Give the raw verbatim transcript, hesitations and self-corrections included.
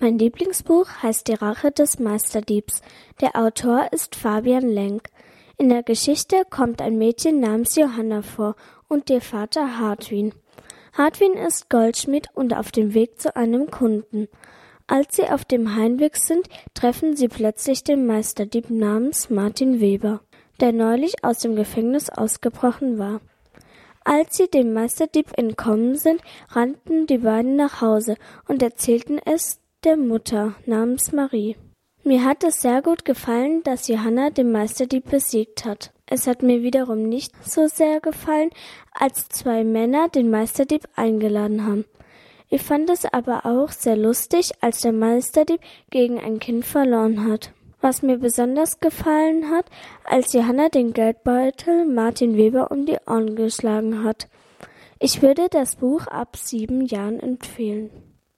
Mein Lieblingsbuch heißt Die Rache des Meisterdiebs. Der Autor ist Fabian Lenk. In der Geschichte kommt ein Mädchen namens Johanna vor und ihr Vater Hartwin. Hartwin ist Goldschmied und auf dem Weg zu einem Kunden. Als sie auf dem Heimweg sind, treffen sie plötzlich den Meisterdieb namens Martin Weber, der neulich aus dem Gefängnis ausgebrochen war. Als sie dem Meisterdieb entkommen sind, rannten die beiden nach Hause und erzählten es der Mutter namens Marie. Mir hat es sehr gut gefallen, dass Johanna den Meisterdieb besiegt hat. Es hat mir wiederum nicht so sehr gefallen, als zwei Männer den Meisterdieb eingeladen haben. Ich fand es aber auch sehr lustig, als der Meisterdieb gegen ein Kind verloren hat. Was mir besonders gefallen hat, als Johanna den Geldbeutel Martin Weber um die Ohren geschlagen hat. Ich würde das Buch ab sieben Jahren empfehlen.